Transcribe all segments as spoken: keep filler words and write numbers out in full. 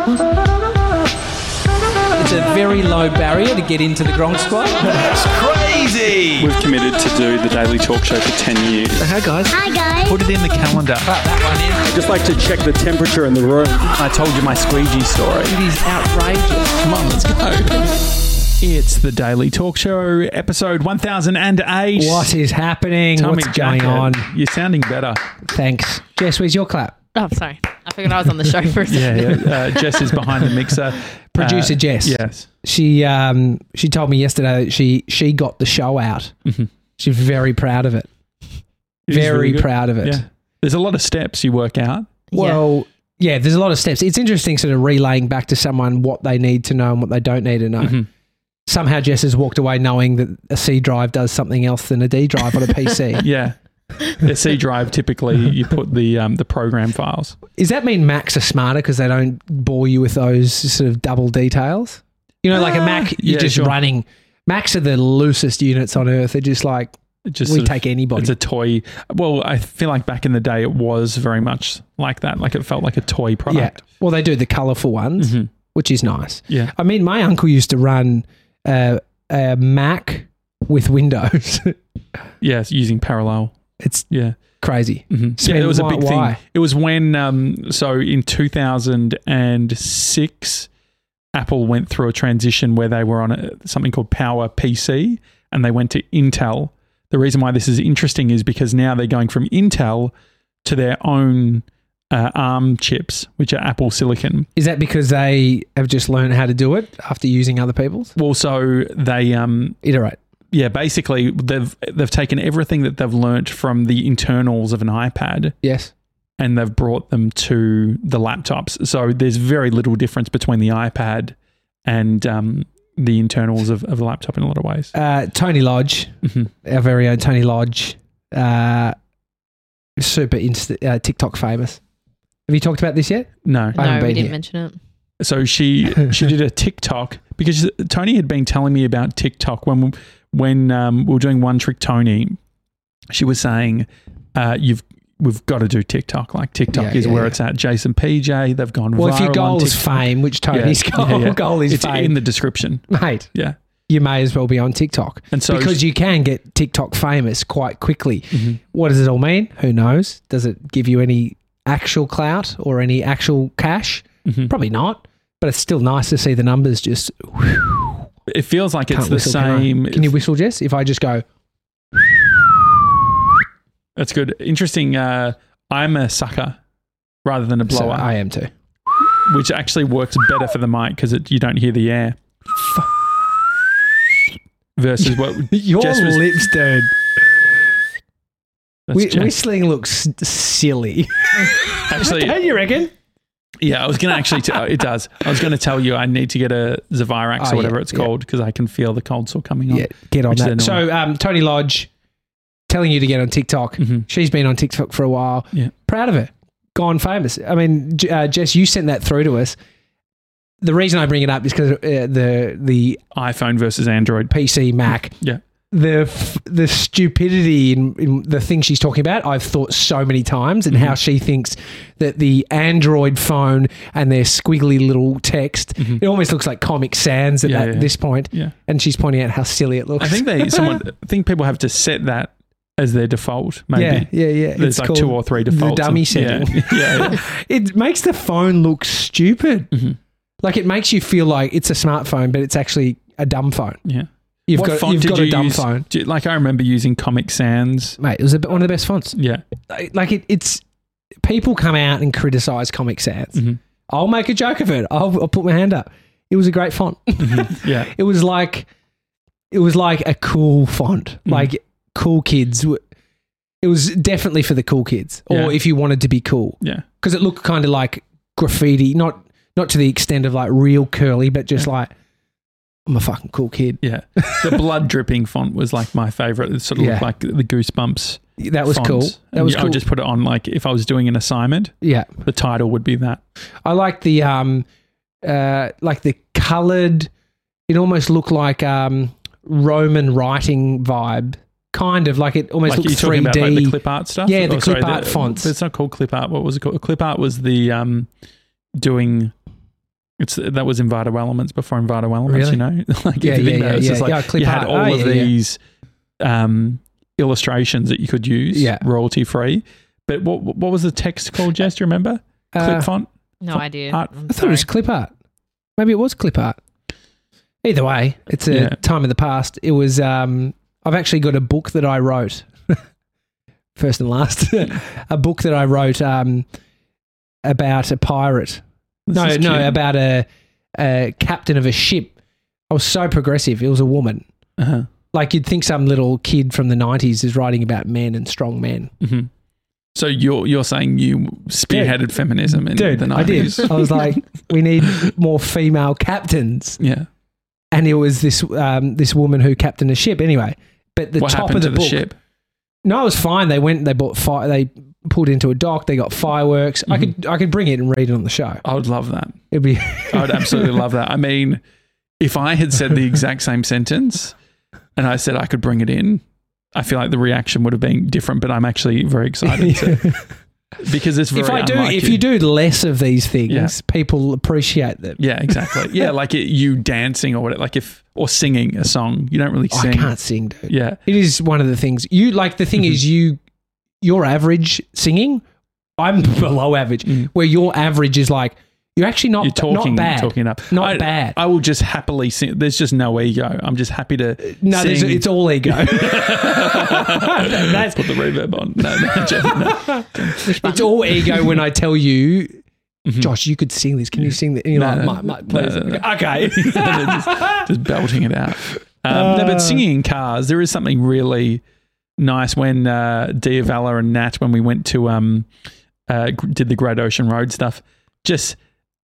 It's a very low barrier to get into the Gronk Squad. That's crazy. We've committed to do the Daily Talk Show for ten years. Hi, guys. Hi, guys. Put it in the calendar. Put that one in. Just like to check the temperature in the room. I told you my squeegee story. It is outrageous. Come on, let's go. It's the Daily Talk Show, episode one thousand eight. What is happening? Tommy What's going Jacket, on? You're sounding better. Thanks. Jess, where's your clap? Oh, sorry. I figured I was on the show for a Yeah, second. yeah. Uh, Jess is behind the mixer. Producer Uh, Jess. Yes. She um she told me yesterday that she she got the show out. Mm-hmm. She's very proud of it. It is very really good. proud of it. Yeah. There's a lot of steps you work out. Well, yeah, there's a lot of steps. It's interesting sort of relaying back to someone what they need to know and what they don't need to know. Mm-hmm. Somehow Jess has walked away knowing that a C drive does something else than a D drive on a P C. Yeah. The C drive, typically you put the um, the program files. Does that mean Macs are smarter because they don't bore you with those sort of double details? You know, like a Mac, you're yeah, just sure. running. Macs are the loosest units on earth. They're just like, It just we sort of- take anybody. It's a toy. Well, I feel like back in the day it was very much like that. Like it felt like a toy yeah. product. Well, they do the colourful ones, Mhm. which is nice. Yeah. I mean, my uncle used to run uh, a Mac with Windows. Yes, using parallel. It's Yeah. crazy. Mm-hmm. So Yeah, it was a why- big why? thing. It was when, um, so in two thousand six, Apple went through a transition where they were on a, something called Power P C and they went to Intel. The reason why this is interesting is because now they're going from Intel to their own uh, ARM chips, which are Apple Silicon. Is that because they have just learned how to do it after using other people's? Well, so they, um, Iterate. yeah, basically they've they've taken everything that they've learnt from the internals of an iPad Yes. and they've brought them to the laptops. So there's very little difference between the iPad and um, the internals of, of the laptop in a lot of ways. Uh, Tony Lodge, Mhm. our very own Tony Lodge, uh, super insta- uh, TikTok famous. Have you talked about this yet? No. I No, haven't we been didn't here. mention it. So she she did a TikTok because Tony had been telling me about TikTok when when um, we were doing One Trick Tony. She was saying, uh, "You've we've got to do TikTok. Like TikTok Yeah, is yeah, where yeah. it's at." Jason P J, they've gone Well, viral if your goal on is TikTok. fame, which Tony's Yeah, goal, yeah, yeah. goal is It's fame, in the description. mate, Yeah, you may as well be on TikTok. and so because you can get TikTok famous quite quickly. Mhm. What does it all mean? Who knows? Does it give you any actual clout or any actual cash? Mhm. Probably not. But it's still nice to see the numbers just. it feels like it's Can't the whistle, can I? same. Can you whistle, Jess? If I just go, That's good. Interesting. Uh, I'm a sucker rather than a so blower, I am too. which actually works better for the mic because you don't hear the air. Versus what Your Jess was- lips, dude. that's Whi- Jess. whistling looks silly. Actually, Don't you reckon? yeah, I was going to actually, t- it does. I was going to tell you I need to get a Zavirax Oh, or whatever yeah, it's yeah. called because I can feel the cold sore coming on. Yeah, get on Which that. they're So, um, Tony Lodge telling you to get on TikTok. Mhm. She's been on TikTok for a while. Yeah. Proud of her. Gone famous. I mean, J- uh, Jess, you sent that through to us. The reason I bring it up is because uh, the the iPhone versus Android. P C, Mac, Yeah. the f- the stupidity in, in the thing she's talking about, I've thought so many times, and Mm-hmm. how she thinks that the Android phone and their squiggly little text, it almost looks like Comic Sans at Mm-hmm. Yeah, that, yeah. this point. Yeah. And she's pointing out how silly it looks. I think they, someone, I think people have to set that as their default, maybe. Yeah, yeah, yeah. There's It's like called two or three defaults. The dummy and- setting. Yeah. yeah, yeah. It makes the phone look stupid. Mhm. Like it makes you feel like it's a smartphone, but it's actually a dumb phone. Yeah. You've What got, font you've did got you a dumb use? phone. Do you- Like I remember using Comic Sans. Mate, it was a, one of the best fonts. Yeah. Like like it, it's people come out and criticize Comic Sans. Mhm. I'll make a joke of it. I'll, I'll put my hand up. It was a great font. Mhm. Yeah. It was like it was like a cool font. Mhm. Like cool kids. w- It was definitely for the cool kids, or Yeah. if you wanted to be cool, Yeah. because it looked kind of like graffiti, not not to the extent of like real curly, but just like I'm a fucking cool kid. Yeah. The blood dripping font was like my favorite. It sort of Yeah. looked like the Goosebumps. That was font. cool. That And was I cool. would just put it on like if I was doing an assignment, Yeah, the title would be that. I like the um, uh, like the coloured. It almost looked like um Roman writing vibe, kind of like it almost Like you're looked talking three about like D. the clip art stuff? Yeah, the Oh, sorry, clip art fonts. It's not called clip art. What was it called? Clip art was the um, doing It's that was Envato Elements before Envato Elements, Really? you know. Like Yeah, if you think yeah, about it, it's yeah, just yeah. like Yeah, clip you had art. all Oh, of yeah, yeah. these um, illustrations that you could use, Yeah. royalty free. But what what was the text called, Jess? Do you remember? Clip Uh, font. No idea. Art. I'm I thought it was sorry. clip art. Maybe it was clip art. Either way, it's a Yeah. time in the past. It was. Um, I've actually got a book that I wrote. First and last, a book that I wrote um, about a pirate. This no, is no, cute. about a, a captain of a ship. I was so progressive. It was a woman. Uh-huh. Like you'd think some little kid from the nineties is writing about men and strong men. Mm-hmm. So you're you're saying you spearheaded feminism in Dude, the I did. nineties? I was like, we need more female captains. Yeah. And it was this um, this woman who captained a ship. Anyway, but the What top happened of the to the book. ship? No, it was fine. They went. They bought fire. They pulled into a dock. They got fireworks. I Mm-hmm. could I could bring it and read it on the show. I would love that. It'd be I would absolutely love that. I mean, if I had said the exact same sentence and I said I could bring it in, I feel like the reaction would have been different. But I'm actually very excited to, because it's very if I do unlike if you. you do less of these things, Yeah. people appreciate them. Yeah, exactly. Yeah, like it, you dancing or whatever, like if or singing a song, you don't really I sing. can't sing, dude. Yeah, It is one of the things you like. The thing Mhm. is, you your average singing. I'm below average. Mm. Where your average is like you're actually not you're talking, not bad. talking up. Not I, bad. I will just happily sing. There's just no ego. I'm just happy to. no, there's, sing. it's all ego. That's put the reverb on. No, no, Jeff, no. It's all ego when I tell you, Mhm. Josh, you could sing this. Can you sing that? And you're No, like, no, Mike, Mike, please. no, no, no. Okay. just, just belting it out. Um, no, Uh. but singing in cars, there is something really nice when uh, Dia Valor and Nat, when we went to um, uh, g- did the Great Ocean Road stuff, just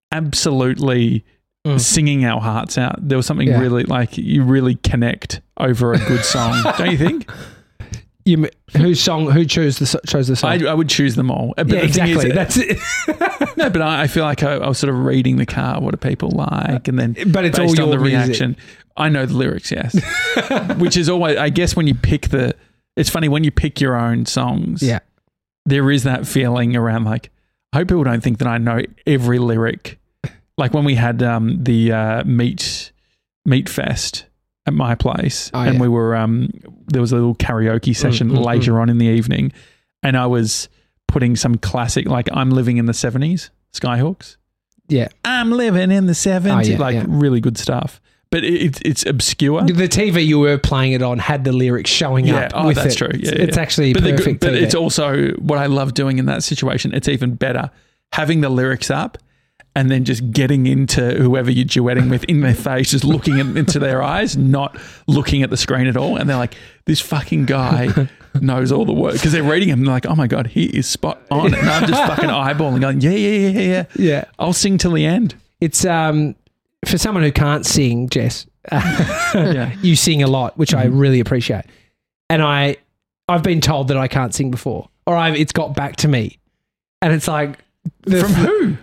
absolutely Mm. singing our hearts out. There was something Yeah. really like you really connect over a good song, don't you think? You, m- whose song? Who chose the so- chose the song? I, I would choose them all. But yeah, the thing exactly. is- That's it. no, but I, I feel like I, I was sort of reading the car. What do people like? And then But it's all based on your the music. reaction, I know the lyrics. Yes, which is always. I guess when you pick the, it's funny when you pick your own songs. Yeah. there is that feeling around like. I hope people don't think that I know every lyric. Like when we had um, the uh, meat meat fest at my place, Oh, and yeah. we were um, there was a little karaoke session mm, later on in the evening, and I was putting some classic like "I'm Living in the seventies" Skyhooks. Yeah. I'm living in the seventies, Oh, yeah, like yeah. really good stuff. But it, it's it's obscure. The T V you were playing it on had the lyrics showing Yeah, up. oh, with that's it. true. Yeah, it's, yeah. it's actually but the good- perfect. but T V. it's also what I love doing in that situation. It's even better having the lyrics up and then just getting into whoever you're duetting with in their face, just looking in- into their eyes, not looking at the screen at all. And they're like, this fucking guy knows all the words because they're reading him. And they're like, oh my God, he is spot on. And I'm just fucking eyeballing going, yeah, yeah, yeah, yeah. yeah. I'll sing till the end. It's um for someone who can't sing, Jess. Yeah. You sing a lot, which I Mhm. really appreciate. And I, I've been told that I can't sing before, or I've, it's got back to me, and it's like the, From who?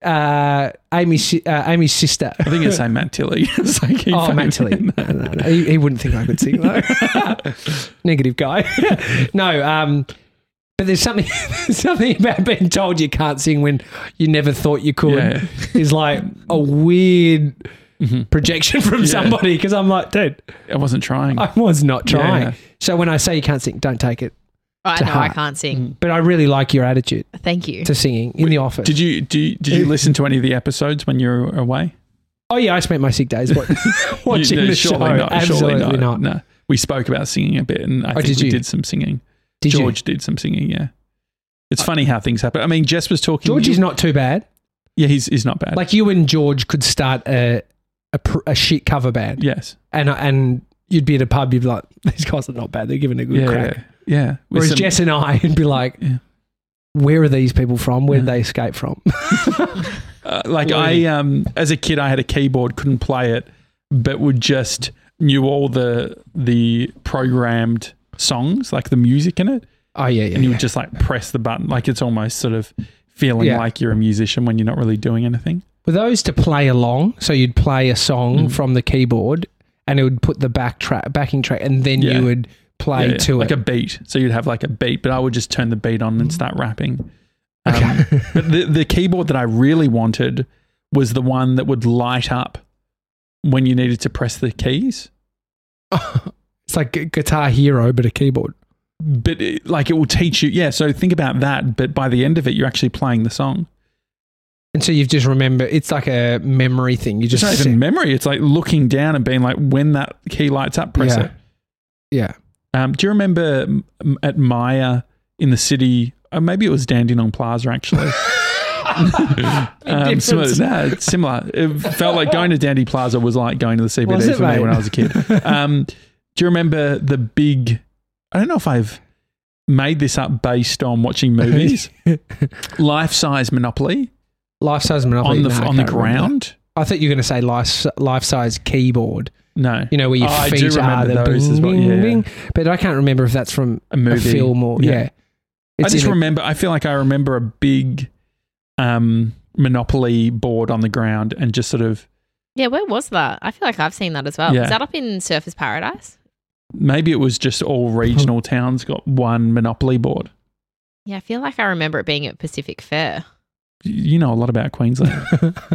Uh, Amy's si- uh, Amy's sister. I think it's saying Matt Tilley. It's like he Oh, fucking- Matt Tilley. No, no, no. He, he wouldn't think I could sing though. Negative guy. no, um, but there's something there's something about being told you can't sing when you never thought you could Yeah. is like a weird Mhm. projection from Yeah. somebody because I'm like, dude, I wasn't trying. I was not trying. Yeah. So when I say you can't sing, don't take it. I To know I heart. can't sing. But I really like your attitude Thank you. to singing in the office. Did you do? You, did you listen to any of the episodes when you were away? Oh yeah, I spent my sick days wa- watching You- no, the show. surely not, Absolutely surely not. No, we spoke about singing a bit, and I Oh, think did we you? did some singing. Did George you? did some singing. Yeah, it's funny how things happen. I mean, Jess was talking. George is not too bad. Yeah, he's he's not bad. Like you and George could start a a, pr- a shit cover band, yes, and and you'd be at a pub, you'd be like, these guys are not bad. They're giving a good yeah, crack. yeah. yeah. With Whereas some- Jess and I would be like, Yeah. where are these people from? Where did Yeah. they escape from? Uh, like Where- I, um, as a kid, I had a keyboard, couldn't play it, but would just knew all the the programmed songs, like the music in it, oh yeah, yeah. and you yeah. would just like press the button. Like it's almost sort of feeling Yeah. like you're a musician when you're not really doing anything. Were those to play along? So you'd play a song Mm. from the keyboard, and it would put the back track, backing track, and then Yeah. you would play Yeah, yeah. to like it. a beat. So you'd have like a beat, but I would just turn the beat on and start rapping. Um, Okay. but the the keyboard that I really wanted was the one that would light up when you needed to press the keys. It's like Gu- Guitar Hero, but a keyboard. But it, like it will teach you, yeah. So think about that. But by the end of it, you're actually playing the song. And so you've just remember, it's like a memory thing. You It's just not even memory. It's like looking down and being like, when that key lights up, press Yeah. it. Yeah. Um, do you remember um, at Maya in the city? Uh, maybe it was Dandenong Plaza actually. um, similar, no, it's similar. It felt like going to Dandy Plaza was like going to the C B Was D it, for me mate? when I was a kid. Um, do you remember the big? I don't know if I've made this up based on watching movies. Life-size Monopoly Life-size Monopoly. on the No, I on the can't remember. ground. I thought you were going to say life, life-size keyboard. No, You know, where your Oh, I do feet are remember the those bing, as well, bing, yeah. bing. But I can't remember if that's from a movie, a film or, yeah. Yeah. I It's just in a- remember. I feel like I remember a big um, Monopoly board on the ground and just sort of Yeah, where was that? I feel like I've seen that as well. Yeah. Is that up in Surfers Paradise? maybe it was just all regional towns got one Monopoly board. Yeah, I feel like I remember it being at Pacific Fair. You know a lot about Queensland.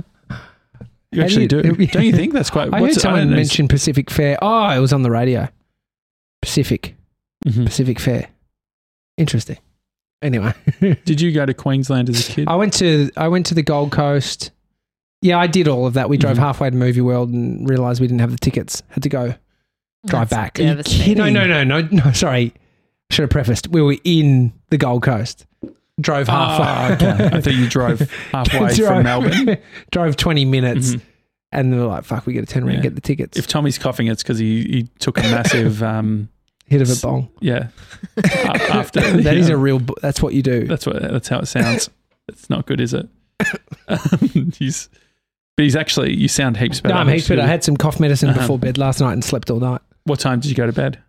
You How actually do do. you- Don't you think that's quite? I what's heard it- someone don't know. mention Pacific Fair. Oh, it was on the radio. Pacific. Mhm. Pacific Fair. Interesting. Anyway. Did you go to Queensland as a kid? I went to I went to the Gold Coast. Yeah, I did all of that. We drove Mhm. halfway to Movie World and realised we didn't have the tickets. Had to go drive That's back. Are you devastating. kidding? No, no, no, no, no. Sorry, should have prefaced. We were in the Gold Coast. Drove halfway. Ah, okay. I thought you drove halfway Drove- from Melbourne. drove twenty minutes, Mhm. and they were like, "Fuck, we got to turn around and Yeah. get the tickets." If Tommy's coughing, it's because he, he took a massive, um, Hit of a bong. yeah. a- After That is yeah. a real. bo- That's what you do. That's what. That's how it sounds. It's not good, is it? Um, he's, but he's actually. You sound heaps better. No, I'm heaps better. I had some cough medicine Uh-huh. before bed last night and slept all night. What time did you go to bed?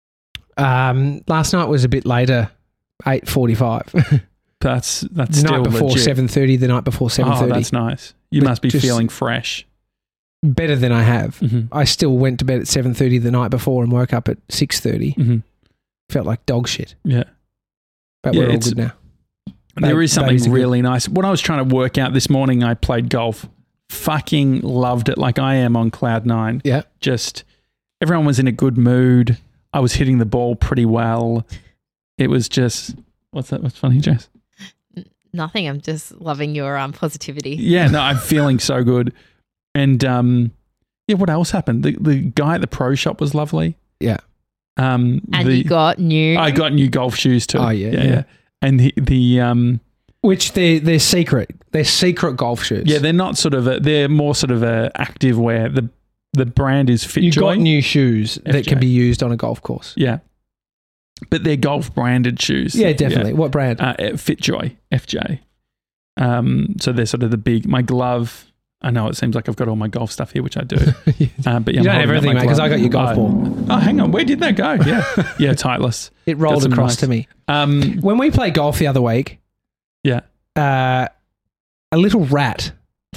Um, last night was a bit later, eight forty-five. That's that's The still night before legit. seven thirty. The night before seven Oh, thirty. that's nice. You But must be just- feeling fresh. Better than I have. Mhm. I still went to bed at seven thirty the night before and woke up at six thirty. Mhm. Felt like dog shit, Yeah. but Yeah, we're all it's- good now. There Ba- is something babies are good. really nice. When I was trying to work out this morning, I played golf. Fucking loved it. Like I am on cloud nine. Yeah. Just everyone was in a good mood. I was hitting the ball pretty well. It was just what's that? What's funny, Jess? Nothing. I'm just loving your um, positivity. Yeah, no, I'm feeling so good. And um, yeah, what else happened? The the guy at the pro shop was lovely. Yeah. Um, And the, you got new. I got new golf shoes too. Oh, yeah, yeah, yeah. yeah. And the the um, Which they're, they're secret. They're secret golf shoes. yeah, they're not sort of a, they're more sort of a active wear. The the brand is FitJoy. you got new shoes that F J. can be used on a golf course. Yeah. But they're golf branded shoes. Yeah, definitely. What brand? Uh, FitJoy, F J. Um, so they're sort of the big, my glove. I know it seems like I've got all my golf stuff here, which I do. Uh, but yeah, You don't I'm have holding up everything, my mate, 'cause glove. I got your golf Oh. ball. Oh, hang on. Where did that go? Yeah. Yeah, Titleist. It rolled Got some across nice- to me. Um, When we played golf the other week, yeah. uh, a little rat.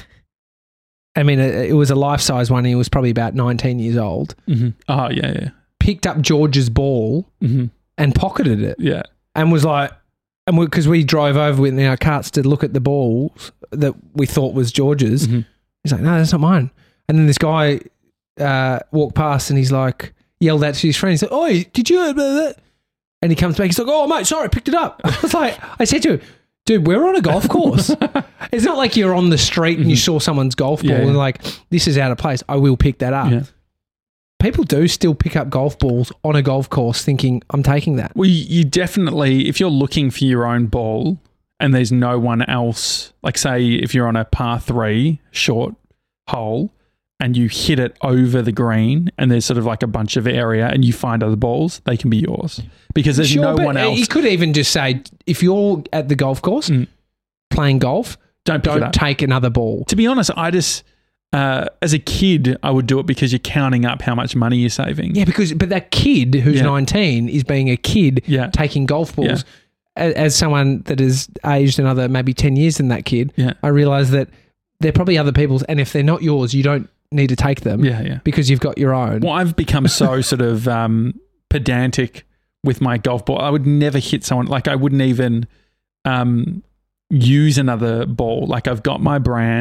I mean, it, it was a life-size one. He was probably about nineteen years old. Mhm. Oh, yeah, yeah. Picked up George's ball hmm and pocketed it, Yeah. and was like, and because we, we drove over with our carts to look at the balls that we thought was George's. Mhm. He's like, no, that's not mine. And then this guy uh, walked past and he's like, yelled out to his friend. He's like, "Oi, did you?" Blah, blah, blah." And he comes back. He's like, "Oh, mate, sorry, I picked it up." I was like, I said to him, "Dude, we're on a golf course. It's not like you're on the street and you saw someone's golf ball Yeah, yeah. and like, this is out of place. I will pick that up." Yeah. People do still pick up golf balls on a golf course thinking, I'm taking that. Well, you you definitely, if you're looking for your own ball and there's no one else, like say if you're on a par three short hole and you hit it over the green and there's sort of like a bunch of area and you find other balls, they can be yours because there's Sure, no but one else. You could even just say, if you're at the golf course Mm. playing golf, Don't pick it don't up. take another ball. To be honest, I just, uh, as a kid, I would do it because you're counting up how much money you're saving. Yeah, because but that kid who's Yeah. nineteen is being a kid Yeah. taking golf balls. A- As someone that is aged another maybe ten years than that kid, Yeah. I realise that they're probably other people's, and if they're not yours, you don't need to take them Yeah, yeah. because you've got your own. Well, I've become so sort of um, pedantic with my golf ball. I would never hit someone. Like I wouldn't even um, use another ball. Like I've got my brand.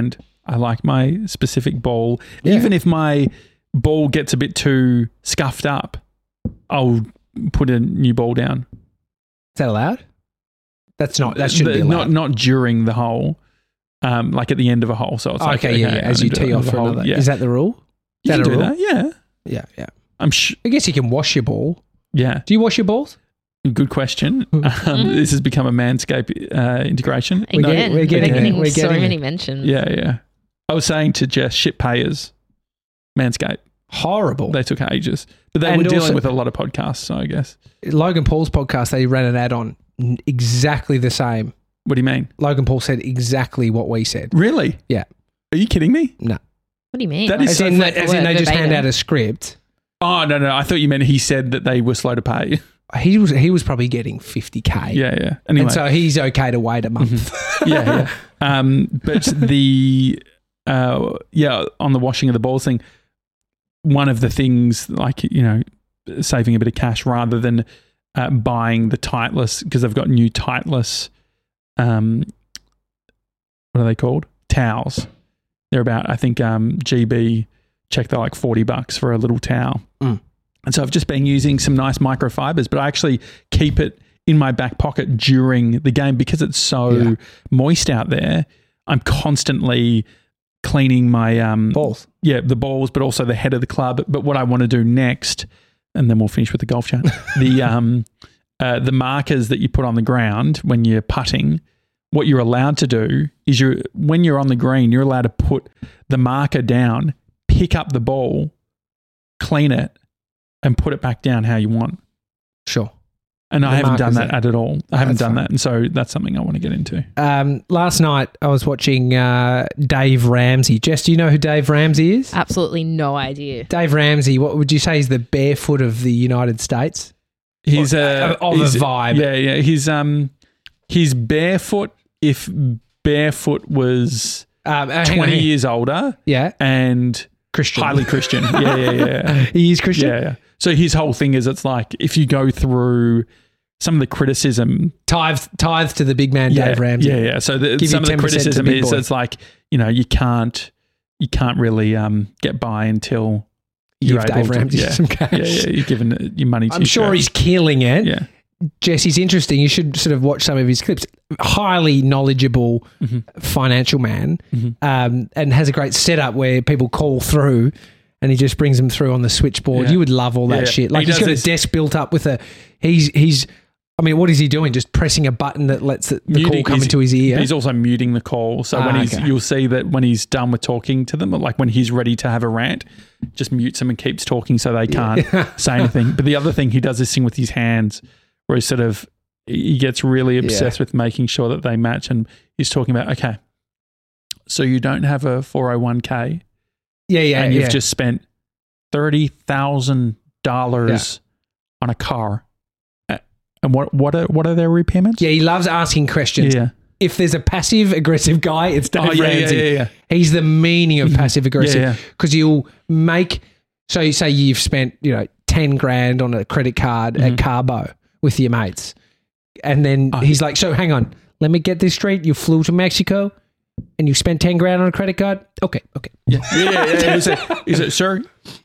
I like my specific ball. Yeah. Even if my ball gets a bit too scuffed up, I'll put a new ball down. Is that allowed? That's not. That shouldn't The- be allowed. Not not during the hole, um, like at the end of a hole. So it's like okay, yeah, yeah. As you I'm gonna tee do it off at for the hole. another. Yeah, Is that the rule? you Is can that a do rule? that. Yeah, Yeah, yeah. I'm sh- I guess you can wash your ball. yeah. Do you wash your balls? Good question. Um, this has become a Manscaped uh, integration. We're getting- Again, we're getting getting, there. We're so getting many there. mentions. Yeah, yeah. I was saying to Jess, shit payers, Manscaped. Horrible. They took ages, but they And were dealing also- with a lot of podcasts. So I guess. Logan Paul's podcast, they ran an ad on n- exactly the same. What do you mean? Logan Paul said exactly what we said. Really? Yeah. Are you kidding me? No. What do you mean? That is As so in, word as for in they word, just hand verbatim? out a script. Oh no, no. I thought you meant he said that they were slow to pay. He was he was probably getting fifty K. Yeah, yeah. Anyway, And so he's okay to wait a month. yeah, yeah. Um, but the uh, yeah, on the washing of the balls thing, one of the things like you know, saving a bit of cash rather than uh, buying the Titleist because they've got new Titleist. Um, what are they called? Towels. They're about I think um, G B check they're like forty bucks for a little towel. Mm. And so I've just been using some nice microfibers, but I actually keep it in my back pocket during the game because it's so Yeah. moist out there. I'm constantly cleaning my um, Balls. yeah, the balls, but also the head of the club. But what I want to do next, and then we'll finish with the golf chat, the um, uh, the markers that you put on the ground when you're putting. What you're allowed to do is you when you're on the green, you're allowed to put the marker down, pick up the ball, clean it, and put it back down how you want. Sure. And I The haven't done markers that at all. I haven't That's done fine. that. And so that's something I want to get into. Um, last night I was watching uh, Dave Ramsey. Jess, do you know who Dave Ramsey is? Absolutely no idea. Dave Ramsey, what would you say is the barefoot of the United States? He's Of- a of a he's- vibe. Yeah, yeah. He's um he's barefoot if barefoot was Um, uh, hang on, twenty hang- years older Yeah. and Christian. highly Christian. Yeah, yeah, yeah. He is Christian? Yeah, yeah. So his whole thing is it's like if you go through some of the criticism, Tithe, tithe to the big man, yeah, Dave Ramsey. yeah, yeah. So the, Give some you of the ten percent to criticism big is boy. it's like you know you can't you can't really um get by until you're Give able Dave to- Ramsey yeah. some cash. Yeah, yeah. You're giving your money to I'm your sure coach. he's killing it. yeah. Jess, he's interesting. You should sort of watch some of his clips. Highly knowledgeable Mhm. financial man, Mhm. um, and has a great setup where people call through, and he just brings them through on the switchboard. Yeah. You would love all that Yeah. shit. Like He he's does got this- a desk built up with a. He's he's. I mean, what is he doing? Just pressing a button that lets the, the call Muting- come he's- into his ear. But he's also muting the call. So Ah, when he's, okay. you'll see that when he's done with talking to them, like when he's ready to have a rant, just mutes them and keeps talking so they can't say anything. But the other thing, he does this thing with his hands where he sort of, he gets really obsessed with making sure that they match. And he's talking about, okay, so you don't have a four oh one k yeah, yeah, and you've yeah. just spent thirty thousand dollars on a car. Uh, And what, what are, what are their repayments? yeah, he loves asking questions. Yeah. If there's a passive aggressive guy, it's Dave Oh, yeah, yeah, Ramsey. yeah, yeah. He's the meaning of passive aggressive Yeah, because you'll make. So you say you've spent you know ten grand on a credit card Mhm. at Carbo with your mates, and then Oh, he's like, "So hang on, let me get this straight. You flew to Mexico, and you spent ten grand on a credit card. Okay, okay. Yeah, yeah, yeah. yeah. He said, he said, sir,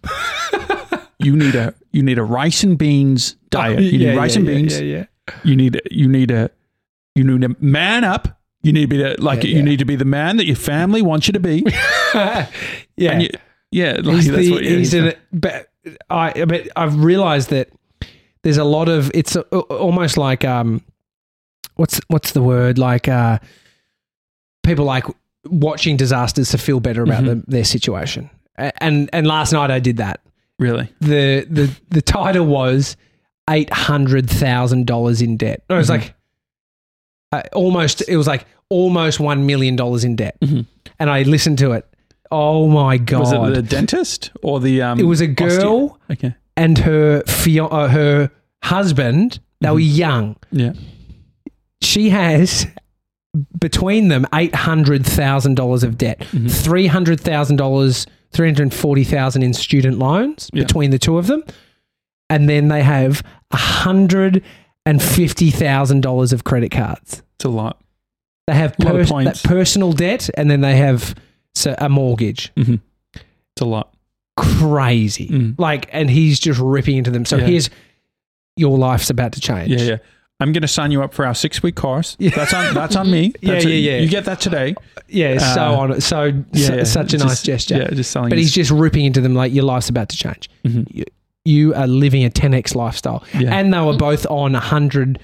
you need a you need a rice and beans diet. You need Oh, Yeah, rice yeah, and yeah, beans. Yeah, You need you need a you need to man up. You need to be the, like Yeah, you yeah. need to be the man that your family wants you to be. yeah. yeah. And you, yeah, like he's that's the, what he's he's an, but I but I've realized that there's a lot of it's a, almost like um what's what's the word like uh people like watching disasters to feel better about Mhm. them, their situation. A- And and last night I did that. really. The the the title was eight hundred thousand dollars in debt. It was Mhm. like uh, almost it was like almost one million dollars in debt. Mhm. And I listened to it. Oh my god. Was it the dentist or the um? It was a girl osteo- Okay. and her fian- uh, her husband. They were young. Yeah. She has between them eight hundred thousand dollars of debt, Mhm. three hundred thousand dollars, three hundred forty thousand in student loans Yeah. between the two of them, and then they have a hundred and fifty thousand dollars of credit cards. It's a lot. They have A lot of pers- points. that personal debt, and then they have so a mortgage. Mm-hmm. It's a lot. Crazy. Mm. Like, and he's just ripping into them. So Yeah. here's your life's about to change. Yeah, yeah. I'm going to sign you up for our six-week course. Yeah. That's on. That's on me. Yeah, That's yeah, it. yeah. You get that today. Yeah, so Uh, on. So, Yeah, su- yeah. such a Just- nice gesture. Yeah, just selling. But his- he's just ripping into them like your life's about to change. Mhm. You, you are living a ten X lifestyle. Yeah. And they were both on one hundred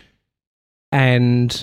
and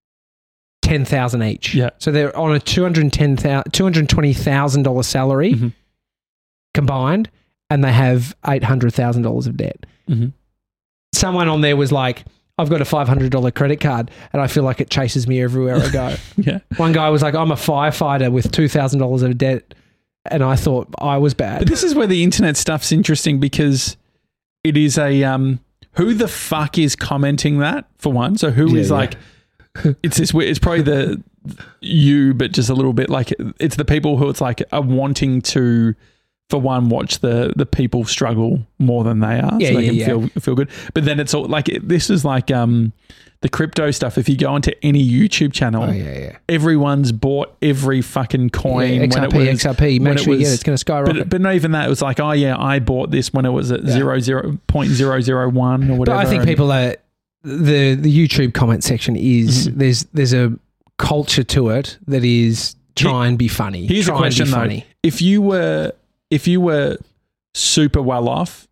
ten thousand each. Yeah. So they're on a two hundred ten thousand, two hundred twenty thousand dollars salary Mhm. combined, and they have eight hundred thousand dollars of debt. Mhm. Someone on there was like, I've got a five hundred dollars credit card and I feel like it chases me everywhere I go. Yeah. One guy was like, I'm a firefighter with two thousand dollars of debt, and I thought I was bad. But this is where the internet stuff's interesting because it is a um, who the fuck is commenting that for one? So who Yeah, is yeah. like it's this weird- it's probably the you, but just a little bit like it's the people who it's like are wanting to for one watch the the people struggle more than they are, Yeah, so they yeah, can yeah. feel feel good. But then it's all like this is like um the crypto stuff. If you go onto any YouTube channel, Oh, yeah, yeah. everyone's bought every fucking coin Yeah, when X R P, it was X R P, when make it sure you get was- it. It's going to skyrocket. But, but not even that. It was like, oh yeah, I bought this when it was at Yeah. zero zero point zero zero one or But whatever. I think and- people are the the YouTube comment section is Mhm. there's there's a culture to it that is try and be funny. Here's try a question and be though: funny. if you were if you were super well off,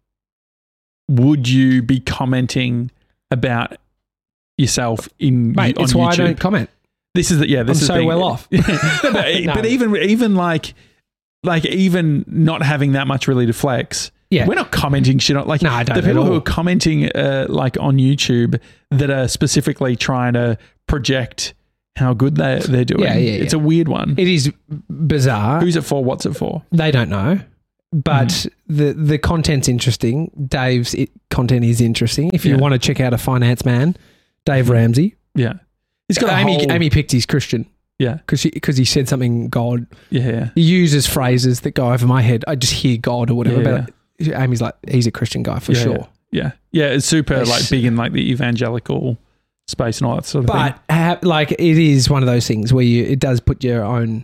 would you be commenting about yourself in Mate, on it's YouTube? why I don't comment. This is the, yeah. This I'm is so being- well off. but, but even even like like even not having that much really to flex. Yeah. We're not commenting shit on like No, I don't the at people who all. are commenting uh, like on YouTube that are specifically trying to project how good they they're doing. Yeah, yeah, It's yeah. a weird one. It is bizarre. Who's it for? What's it for? They don't know. But Mm-hmm. the the content's interesting. Dave's it, content is interesting. If you Yeah. want to check out a finance man, Dave Ramsey. Yeah, he's got a Amy, whole, Amy picked his Christian Yeah, because because he said something God. yeah, yeah. He uses phrases that go over my head. I just hear God or whatever. Yeah, but Amy's like, he's a Christian guy for Yeah, sure. Yeah, yeah. It's super Yes. like big in like the evangelical space and all that sort of But thing. ha- like it is one of those things where you it does put your own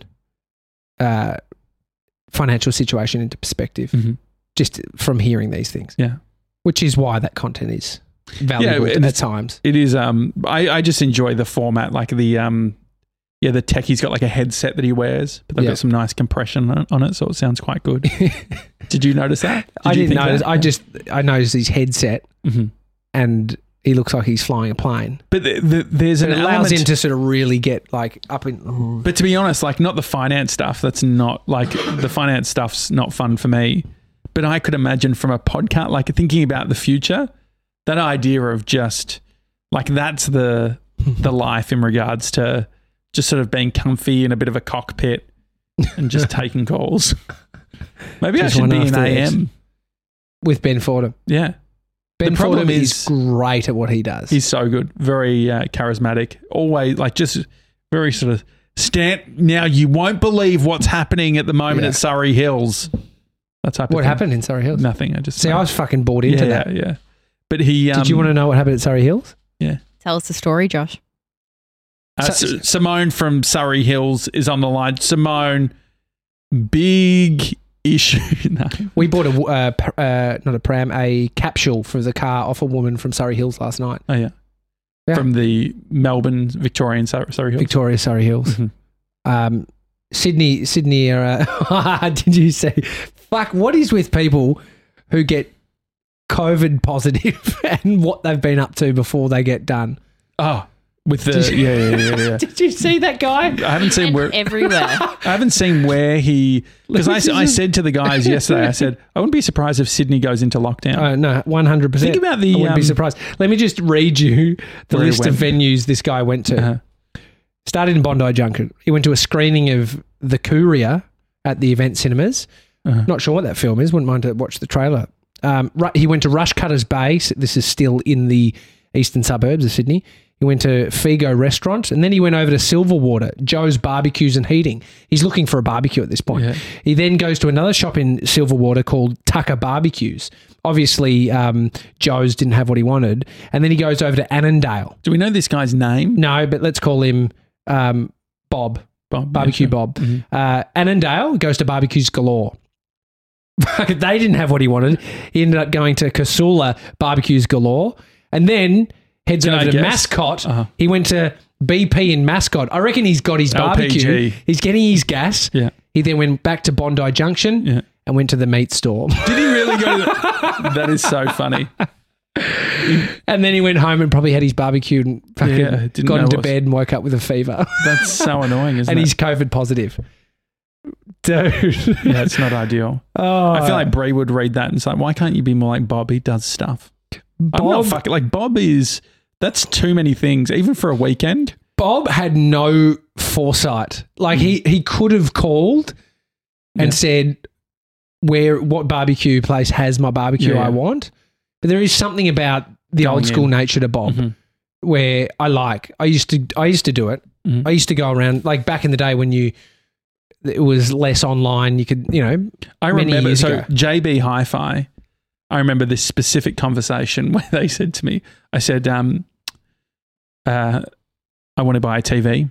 uh, financial situation into perspective Mhm. just from hearing these things. Yeah. Which is why that content is valuable and at times. It is. Um, I, I just enjoy the format, like the um, yeah, the tech. He's got like a headset that he wears, but they've Yeah. got some nice compression on, on it, so it sounds quite good. Did you notice that? Did I you didn't think notice. that? I just I noticed his headset Mhm. and he looks like he's flying a plane. But the, the, there's And an it allows element. him to sort of really get like up in. But to be honest, like not the finance stuff. That's not like the finance stuff's not fun for me. But I could imagine from a podcast, like thinking about the future, that idea of just like that's the the life in regards to just sort of being comfy in a bit of a cockpit and just taking calls. Maybe Just I should one be in after the A next. M. With Ben Fordham. Yeah, Ben The problem Fordham is, is- great at what he does. he's so good, very uh, charismatic. Always like just very sort of stand. Now you won't believe what's happening at the moment Yeah. at Surrey Hills. That type of what thing. happened in Surrey Hills? Nothing. I just See, I was fucking bored into yeah, that. Yeah, yeah. But he. Um, Did you want to know what happened at Surrey Hills? Tell us the story, Josh. Uh, So- S- Simone from Surrey Hills is on the line. Simone, big issue. no. We bought a uh, p- uh, not a pram, a capsule for the car off a woman from Surrey Hills last night. Oh yeah. Yeah. From the Melbourne Victorian Sur- Surrey Hills. Victoria, Surrey Hills. Mhm. Um, Sydney, Sydney. Are, uh, did you say? Fuck! What is with people who get COVID positive and what they've been up to before they get done? Oh, with the Did you- yeah, yeah, yeah, yeah. Did you see that guy? I haven't seen And where everywhere. I haven't seen where he because I, I said to the guys yesterday. I said I wouldn't be surprised if Sydney goes into lockdown. Oh no, one hundred percent. Think about the, I wouldn't be um, surprised. Let me just read you the Where he list of went. venues this guy went to. Uh-huh. Started in Bondi Junction. He went to a screening of The Courier at the Event Cinemas. Uh-huh. Not sure what that film is. Wouldn't mind to watch the trailer. Um, Ru- he went to Rush Cutters Bay. So this is still in the eastern suburbs of Sydney. He went to Figo Restaurant, and then he went over to Silverwater, Joe's Barbecues and Heating. He's looking for a barbecue at this point. Yeah. He then goes to another shop in Silverwater called Tucker Barbecues. Obviously, um, Joe's didn't have what he wanted. And then he goes over to Annandale. Do we know this guy's name? No, but let's call him um, Bob. Bob, Barbecue yeah, sure. Bob. Mhm. Uh, Annandale goes to Barbecues Galore. They didn't have what he wanted. He ended up going to Casula Barbecues Galore, and then heads Can I over to guess? Mascot. Uh-huh. He went to B P in Mascot. I reckon he's got his barbecue. L P G. He's getting his gas. Yeah. He then went back to Bondi Junction Yeah. and went to the meat store. Did he really go to the, That is so funny. And then he went home and probably had his barbecue and fucking Yeah, didn't got know into what- bed and woke up with a fever. That's so annoying, isn't and it? he's COVID positive. Dude. Yeah, it's not ideal. Oh, I feel like Bree would read that and say, why can't you be more like Bob? He does stuff. I'm not Bob, fucking, like Bob is, that's too many things, even for a weekend. Bob had no foresight. Like he, he could have called and Yeah. said, where what barbecue place has my barbecue Yeah, yeah. I want. But there is something about the Going old school in. nature to Bob Mhm. where I like. I used to I used to do it. Mhm. I used to go around like back in the day when you it was less online. You could, you know, I many remember, years so ago. J B Hi-Fi, I remember this specific conversation where they said to me, I said, um, uh, I want to buy a T V,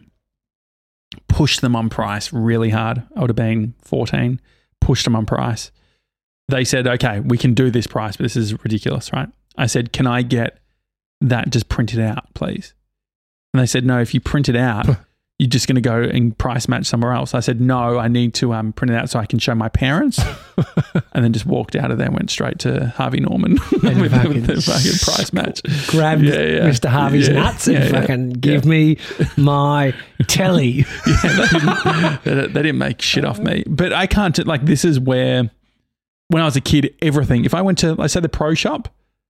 push them on price really hard. I would have been fourteen, pushed them on price. They said, okay, we can do this price, but this is ridiculous, right? I said, can I get that just printed out, please? And they said, no, if you print it out, you're just going to go and price match somewhere else. I said, no, I need to um, print it out so I can show my parents. And then just walked out of there and went straight to Harvey Norman And with, fucking with the fucking price match. grabbed Yeah, yeah. Mister Harvey's Yeah, nuts and yeah, yeah. fucking give me my telly. Yeah, they, didn't, they, they didn't make shit off me. But I can't, t- like, this is where, when I was a kid, everything, if I went to, let's say, the pro shop,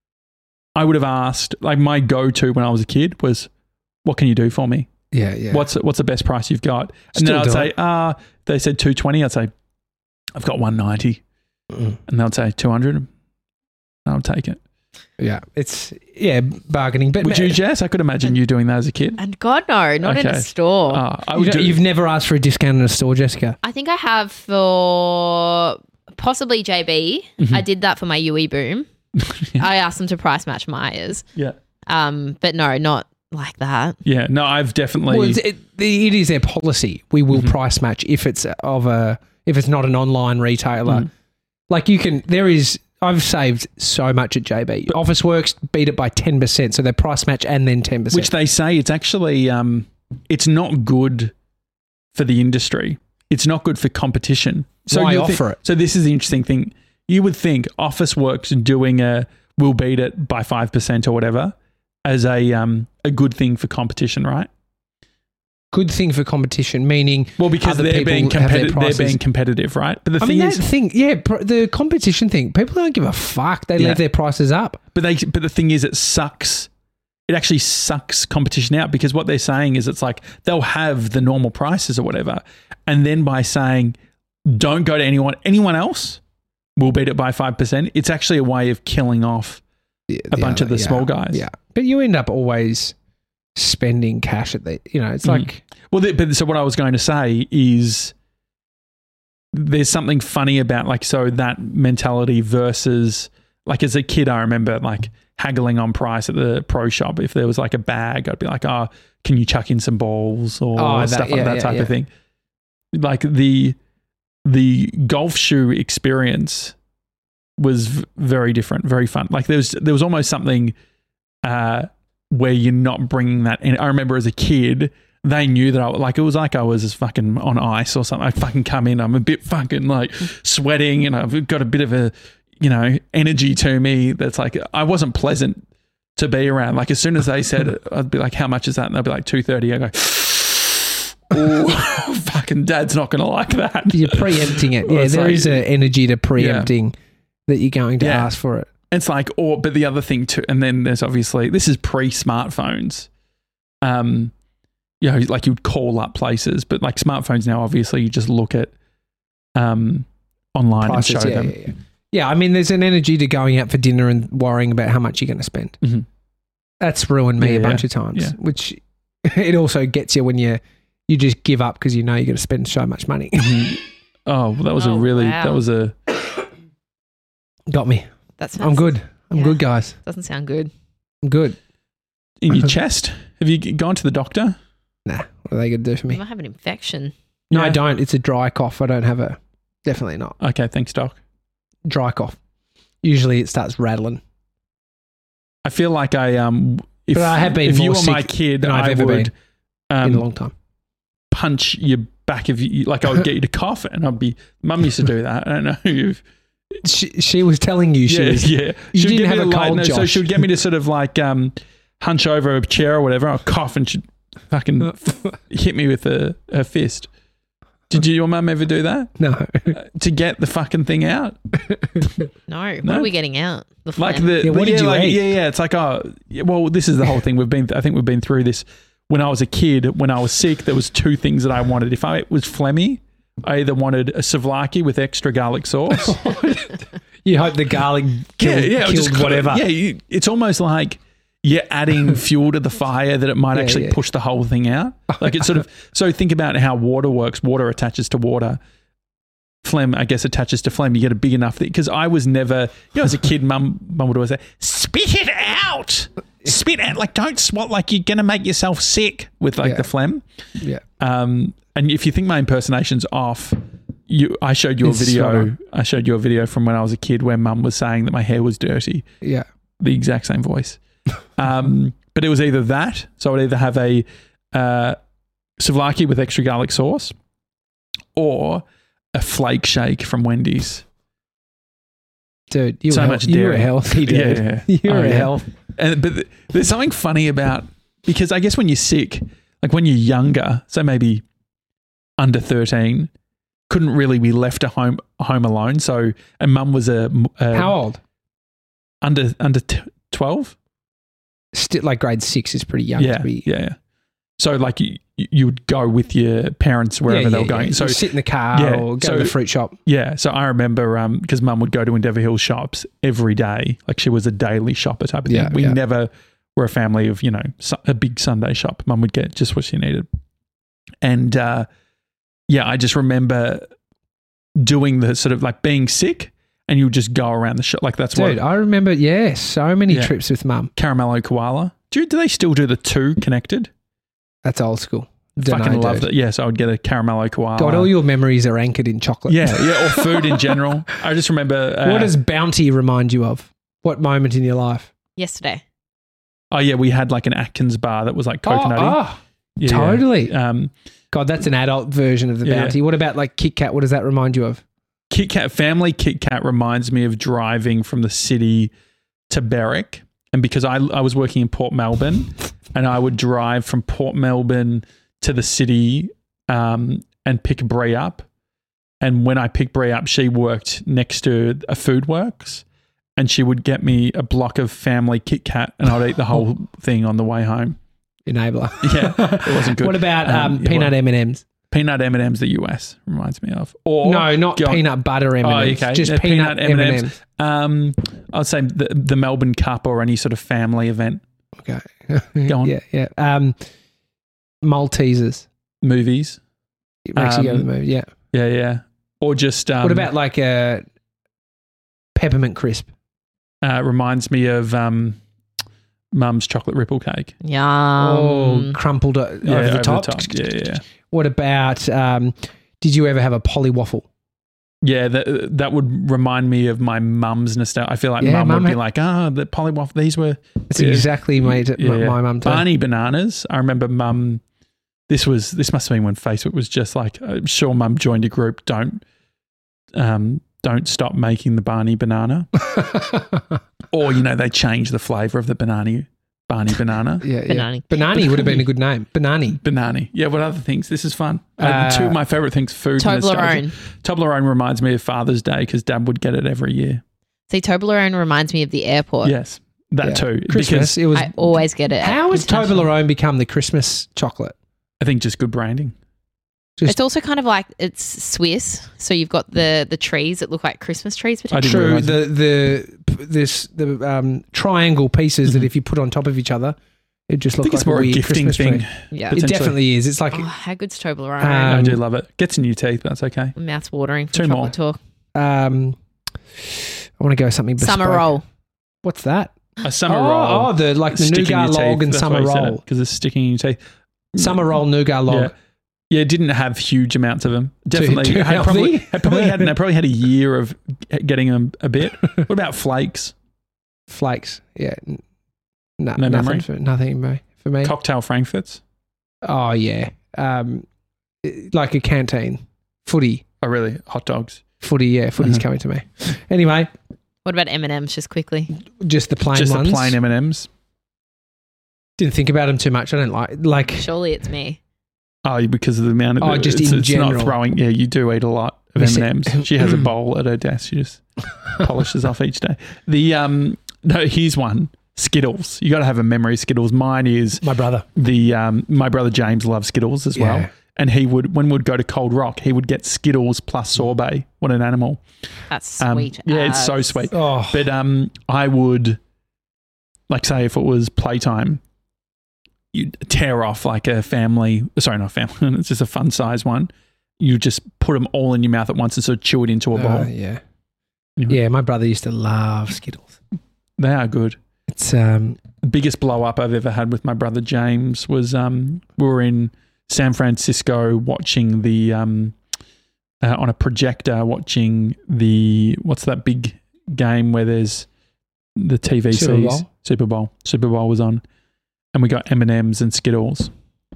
I would have asked, like, my go-to when I was a kid was, what can you do for me? Yeah, yeah. What's what's the best price you've got? And Still then I'd do say, it. ah, they said two twenty. I'd say, I've got one ninety. Mm. And they'd say two hundred. I'll take it. Yeah, it's yeah bargaining. But Would you, Jess? I could imagine you doing that as a kid. And God, no, not in Okay. a store. Ah, I you would don't- do, you've never asked for a discount in a store, Jessica? I think I have for possibly J B. Mhm. I did that for my U E boom. I asked them to price match Myers. yeah. Um, but no, not like that. Yeah. No, I've definitely. Well, it's, it, it is their policy. We will Mhm. price match if it's of a if it's not an online retailer. Mhm. Like you can, there is. I've saved so much at J B. Officeworks beat it by ten percent, so they price match and then ten percent. which they say it's actually, um, it's not good for the industry. It's not good for competition. So Why you'll thi- offer it? So this is the interesting thing. You would think Officeworks doing a will beat it by five percent or whatever as a um a good thing for competition, right? Good thing for competition, meaning Well, because other they're being people have their competitive. They're prices. being competitive, right? But the I thing mean, is, that thing, yeah, pr- the competition thing. People don't give a fuck. They Yeah. leave their prices up. but they, but the thing is, it sucks. It actually sucks competition out because what they're saying is, it's like they'll have the normal prices or whatever, and then by saying, "Don't go to anyone, anyone else will beat it by five percent." It's actually a way of killing off a bunch of the yeah, small guys. Yeah, but you end up always spending cash at the. You know, it's Mhm. like Well, the, but so what I was going to say is there's something funny about like, so that mentality versus like as a kid, I remember like haggling on price at the pro shop. If there was like a bag, I'd be like, oh, can you chuck in some balls or Oh, that- stuff yeah, like that yeah, type yeah. of thing. Like the, the golf shoe experience was v- very different, very fun. Like there was, there was almost something, uh, where you're not bringing that in. I remember as a kid, they knew that I like, it was like I was just fucking on ice or something. I fucking come in, I'm a bit fucking like sweating and I've got a bit of a, you know, energy to me that's like, I wasn't pleasant to be around. Like as soon as they said it, I'd be like, how much is that? And they'd be like two thirty. I go, ooh, fucking dad's not going to like that. you're preempting it. Yeah, It's there like- is an energy to preempting that you're going to Yeah. ask for it. It's like, or, but the other thing too, and then there's obviously, this is pre-smartphones. Um, you know, like you'd call up places, but like smartphones now, obviously you just look at um, online Prices, and show yeah, them. yeah, yeah. Yeah, I mean, there's an energy to going out for dinner and worrying about how much you're going to spend. Mhm. That's ruined me Yeah, a bunch yeah. of times, Yeah. which it also gets you when you you just give up because you know you're going to spend so much money. Mhm. Oh, well, that was a Oh, really, wow. that was a, Got me. That's I'm good. I'm Yeah. good, guys. Doesn't sound good. I'm good. in your chest. Have you g- gone to the doctor? Nah, what are they going to do for You me? might have an infection. No, I Yeah. don't. It's a dry cough. I don't have a. Definitely not. Okay, thanks, Doc. Dry cough. Usually it starts rattling. I feel like I um. If, But I have been if you more were my sick kid, than I've I ever would in a um, long time. punch your back of you. Like I would get you to cough, and I'd be. Mum used to do that. I don't know. You've, She, she was telling you she yeah, was. yeah. You She'd didn't get have me a to, like, cold, no, So Josh. she would get me to sort of like um, hunch over a chair or whatever. I'll cough, and she'd fucking hit me with a, her fist. Did you, your mum ever do that No. uh, to get the fucking thing out? No. What No? are we getting out? The Like phlegm? the, Yeah, what the- did you like, eat? Yeah, yeah. It's like oh, yeah, well, this is the whole thing. We've been. I think we've been through this. When I was a kid, when I was sick, there was two things that I wanted. If I was phlegmy, I either wanted a souvlaki with extra garlic sauce. You hope the garlic killed, yeah, yeah, killed just whatever. Yeah, you, it's almost like you're adding fuel to the fire that it might Yeah, actually yeah. push the whole thing out. Like it's sort of so. Think about how water works. Water attaches to water. Phlegm, I guess, attaches to phlegm. You get a big enough because I was never, you know, as a kid, mum, mum would always say, "Spit it out, spit out." Like don't swat like you're gonna make yourself sick with like Yeah. the phlegm. Yeah. Um, and if you think my impersonation's off, you, I showed you a It's spot video. on. I showed you a video from when I was a kid where mum was saying that my hair was dirty. Yeah. The exact same voice. Um, but it was either that, so I'd either have a uh, souvlaki with extra garlic sauce, or a flake shake from Wendy's. Dude, you So were, much health- you were dairy. healthy, dude. Yeah, yeah. You were Oh, a yeah. health. And but th- there's something funny about because I guess when you're sick, like when you're younger, so maybe under thirteen, couldn't really be left at home home alone. So and mum was a, a How old? under under twelve. Still, like grade six is pretty young Yeah, to be. yeah, yeah. So like you you would go with your parents wherever yeah, they were yeah, going. yeah. So sit in the car Yeah, or go so- to the fruit shop. yeah, so I remember um because mum would go to Endeavour Hill shops every day. Like she was a daily shopper type of thing. Yeah, we yeah. never were a family of, you know, su- a big Sunday shop. Mum would get just what she needed. And uh yeah, I just remember doing the sort of like being sick and you would just go around the shop. Like that's Dude, what I remember, yeah, so many Yeah. trips with mum. Caramello Koala. Do, do they still do the two connected? That's old school. Don't Fucking know, love dude. that. Yeah, so I would get a Caramello Koala. God, all your memories are anchored in chocolate. Yeah, yeah, or food in general. I just remember. Uh, What does Bounty remind you of? What moment in your life? Yesterday. Oh yeah, we had like an Atkins bar that was like coconutty. Oh, oh, Yeah, totally. yeah. Um, God, that's an adult version of the Yeah. Bounty. What about like Kit Kat? What does that remind you of? Kit Kat family Kit Kat reminds me of driving from the city to Berwick, and because I I was working in Port Melbourne, and I would drive from Port Melbourne to the city um, and pick Brie up. And when I picked Brie up, she worked next to a Food Works, and she would get me a block of family Kit Kat, and I'd eat the whole thing on the way home. Enabler. Yeah, it wasn't good. What about Um, um, yeah, peanut well- M and M's? Peanut M and M's, the U S reminds me of. Or No, not go on. peanut butter M and M's. Oh, okay. Just Yeah, peanut, peanut M and M&Ms. M's. Um, I'd say the, the Melbourne Cup or any sort of family event. Okay. Go on. Yeah, yeah. Um, Maltesers. Movies. It makes you go to the Um, movie. Yeah. Yeah, yeah. Or just um, What about like a peppermint crisp? uh, reminds me of um, Mum's chocolate ripple cake. Yum. oh, crumpled o- Yeah, over the top. Yeah, yeah. What about? Um, did you ever have a polly waffle? Yeah, that that would remind me of my mum's nostalgia. I feel like Yeah, mum would mum be had- like, ah, the polywaff, these were That's Yeah. exactly my Yeah, my, yeah. my mum too. Barney bananas. I remember mum, this was, this must have been when Facebook was just like, I'm sure mum joined a group, don't, um, don't stop making the Barney banana. Or, you know, they changed the flavour of the banana, Barney banana. yeah, yeah. Banani. Banani would have been a good name. Banani. Banani. Yeah, what other things? This is fun. Uh, Uh, two of my favourite things, food and nostalgia. Toblerone. Toblerone reminds me of Father's Day because Dad would get it every year. See, Toblerone reminds me of the airport. Yes, that Yeah. too. Christmas. Because It was. I always get it. at How has international- Toblerone become the Christmas chocolate? I think just good branding. Just It's also kind of like it's Swiss, so you've got the the trees that look like Christmas trees. I didn't true. realise The the this the um, triangle pieces that Mhm. if you put on top of each other, it just I looks think like it's more a a weird gifting Christmas thing. tree. Yeah. It Potentially. definitely is. It's like Oh, how good's Toblerone? Um, I do love it. Gets in your teeth, but that's okay. Mouth's watering two from more. chocolate talk. um, I want to go with something bespoke. Summer roll. What's that? A summer oh, roll. oh, the like the Sticking in nougat your log teeth. and That's summer why you said roll. it, because it's sticking in your teeth. Summer roll nougat log. Yeah. Yeah, it didn't have huge amounts of them. Definitely, too had probably, healthy? had probably had I probably had a year of getting them a bit. What about flakes? Flakes. Yeah. N- No, No nothing memory? for nothing for for me. Cocktail frankfurts. Oh yeah. Um, like a canteen. Footy. Oh, really? Hot dogs. Footy. Yeah, footy's Uh-huh. coming to me. Anyway, What about M and M's? Just quickly. just the plain Just ones. the plain M and M's. Didn't think about them too much. I don't like like. Surely it's me. Oh, because of the amount of Oh, just it's, in it's general. not throwing. Yeah, you do eat a lot of Miss M it. and M's. She has a bowl at her desk. She just polishes off each day. The um, no, here's one. Skittles. You got to have a memory of Skittles. Mine is My brother. the um, my brother James loves Skittles as well, Yeah. and he would when we'd go to Cold Rock, he would get Skittles plus sorbet. What an animal! That's Um, sweet. yeah, it's so as- sweet. Oh, But um, I would, like, say if it was playtime, you'd tear off like a family. Sorry, not a family. It's just a fun size one. You just put them all in your mouth at once and sort of chew it into a bowl. uh, yeah. Anyway. Yeah, my brother used to love Skittles. They are good. It's um The biggest blow up I've ever had with my brother James was um, we were in San Francisco watching the um, uh, on a projector watching the what's that big game where there's the T V Cs Super Bowl? Super Bowl Super Bowl was on, and we got M and M's and Skittles,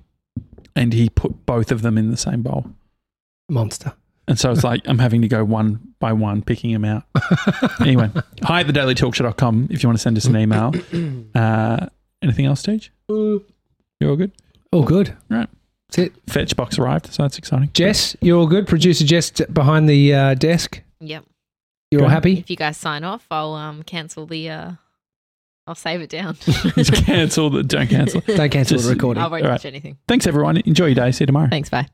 and he put both of them in the same bowl, monster. and so it's like I'm having to go one by one picking them out. Anyway, hi at the daily talk show dot com if you want to send us an email. Uh, anything else, Stage? You all good? All good. Right. That's it. Fetch box arrived, so that's exciting. Jess, you're all good. Producer Jess t- behind the uh, desk. Yep. You're all Good. happy. If you guys sign off, I'll um cancel the. Uh, I'll save it down. Just cancel the don't cancel. Don't cancel Just- the recording. I won't All right. touch anything. Thanks everyone. Enjoy your day. See you tomorrow. Thanks. Bye.